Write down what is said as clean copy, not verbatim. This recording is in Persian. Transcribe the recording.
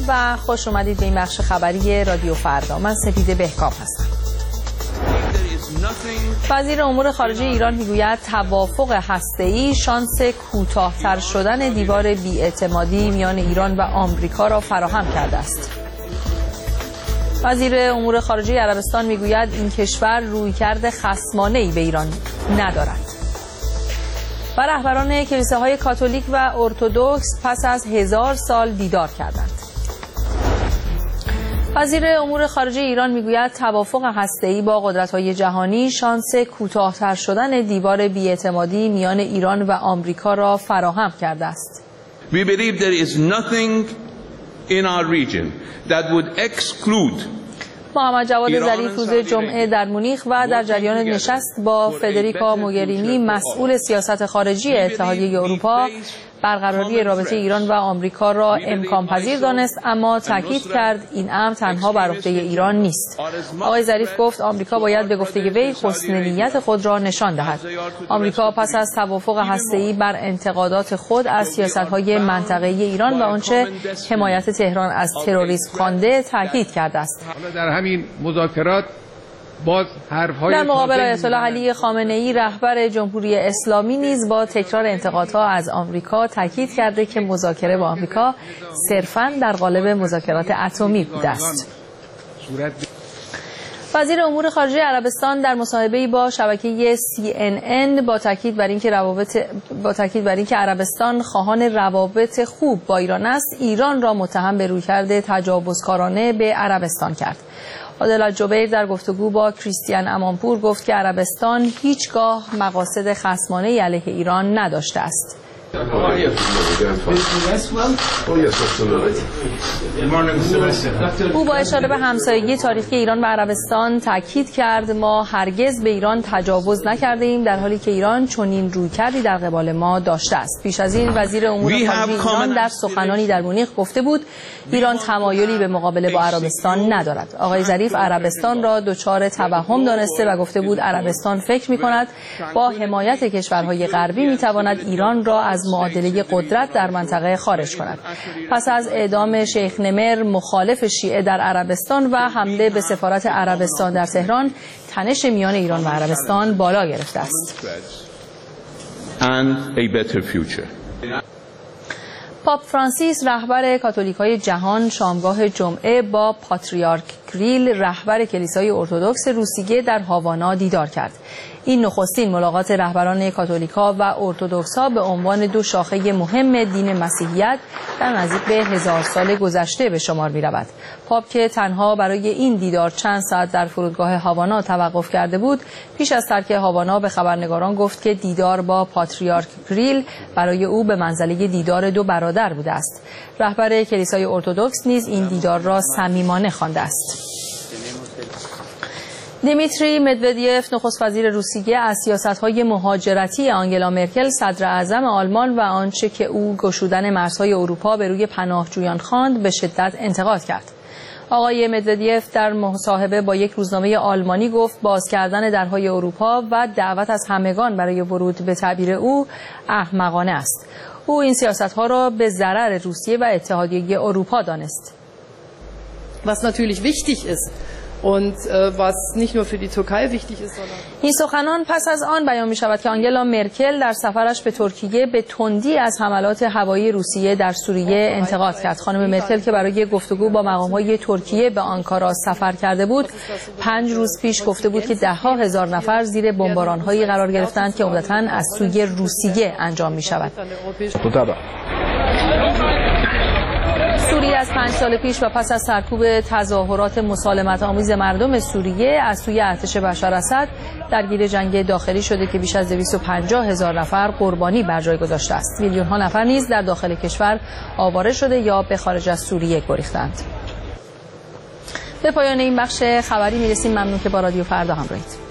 و خوش اومدید به این بخش خبری رادیو فردا. من سپیده بهکام هستم. وزیر امور خارجه ایران میگوید توافق هسته‌ای شانس کوتاه‌تر شدن دیوار بی‌اعتمادی میان ایران و آمریکا را فراهم کرده است. وزیر امور خارجه عربستان میگوید این کشور رویکرد خصمانه‌ای به ایران ندارد. و رهبران کلیساهای کاتولیک و ارتدوکس پس از 1000 سال دیدار کردند. وزیر امور خارجه ایران میگوید توافق هسته‌ای با قدرت‌های جهانی شانس کوتاه‌تر شدن دیوار بی‌اعتمادی میان ایران و آمریکا را فراهم کرده است. We believe there is nothing in our region that would exclude محمد جواد ظریف روز جمعه در مونیخ و در جریان نشست با فدریکا موگرینی مسئول سیاست خارجی اتحادیه اروپا برقراری رابطه ایران و آمریکا را امکان پذیر دانست، اما تاکید کرد این امر تنها بر عهده ایران نیست. آقای ظریف گفت آمریکا باید به گفته وی حسن نیت خود را نشان دهد. آمریکا پس از توافق هسته‌ای بر انتقادات خود از سیاست‌های منطقه‌ای ایران و آنچه حمایت تهران از تروریسم خوانده تاکید کرده است. در همین مذاکرات در مقابل آیت الله علی خامنه‌ای رهبر جمهوری اسلامی نیز با تکرار انتقادها از آمریکا تاکید کرده که مذاکره با آمریکا صرفاً در قالب مذاکرات اتمی بوده است. وزیر امور خارجه عربستان در مصاحبه‌ای با شبکه CNN با تاکید بر اینکه عربستان خواهان روابط خوب با ایران است، ایران را متهم به رویکرد تجاوزکارانه به عربستان کرد. عادل الجبیر در گفتگو با کریستیان امانپور گفت که عربستان هیچگاه مقاصد خصمانه‌ای علیه ایران نداشته است. او با اشاره به همسایگی تاریخی ایران و عربستان تاکید کرد ما هرگز به ایران تجاوز نکرده ایم، در حالی که ایران چنین رویکردی در قبال ما داشته است. پیش از این وزیر امور خارجه ایران در سخنانی در مونیخ گفته بود ایران تمایلی به مقابله با عربستان ندارد. آقای ظریف عربستان را دچار توهم دانسته و گفته بود عربستان فکر می‌کند با حمایت کشورهای غربی می‌تواند ایران را از معادله قدرت در منطقه خارج کند. پس از اعدام شیخ نمر مخالف شیعه در عربستان و حمله به سفارت عربستان در تهران، تنش میان ایران و عربستان بالا گرفته است. پاپ فرانسیس رهبر کاتولیکای جهان شامگاه جمعه با پاتریارک کریل رهبر کلیسای ارتدوکس روسیه در هاوانا دیدار کرد. این نخستین ملاقات رهبران کاتولیکا و ارتدوکس‌ها به عنوان دو شاخه مهم دین مسیحیت در نزدیک به 1000 سال گذشته به شمار می‌رود. پاپ که تنها برای این دیدار چند ساعت در فرودگاه هاوانا توقف کرده بود، پیش از ترک هاوانا به خبرنگاران گفت که دیدار با پاتریارک کریل برای او به منزله دیدار دو برادر بوده است. رهبر کلیسای ارتدوکس نیز این دیدار را صمیمانه خوانده است. دیمیتری مدودیف نخست وزیر روسیه از سیاست‌های مهاجرتی آنگلا مرکل صدر اعظم آلمان و آنچه که او گشودن مرزهای اروپا به روی پناهجویان خواند به شدت انتقاد کرد. آقای مدودیف در مصاحبه با یک روزنامه آلمانی گفت باز کردن درهای اروپا و دعوت از همگان برای ورود به تعبیر او احمقانه است. او این سیاست‌ها را به ضرر روسیه و اتحادیه اروپا دانست. Was natürlich wichtig ist. Und was nicht nur für die Türkei wichtig ist, sondern این سخنان پس از آن بیان می شود که آنگلا مرکل در سفرش به ترکیه به تندی از حملات هوایی روسیه در سوریه انتقاد کرد. خانم مرکل که برای گفتگو با مقام‌های ترکیه به آنکارا سفر کرده بود، 5 روز پیش گفته بود که ده‌ها هزار نفر زیر بمباران‌هایی قرار گرفتند که عمدتاً از سوی روسیه انجام می شود. سوریه از 5 سال پیش و پس از سرکوب تظاهرات مسالمت آمیز مردم سوریه از سوی ارتش بشار اسد درگیر جنگ داخلی شده که بیش از 250,000 نفر قربانی بر جای گذاشته است. میلیون‌ها نفر نیز در داخل کشور آواره شده یا به خارج از سوریه گریختند. به پایان این بخش خبری میرسیم. ممنون که با رادیو فردا همراهید.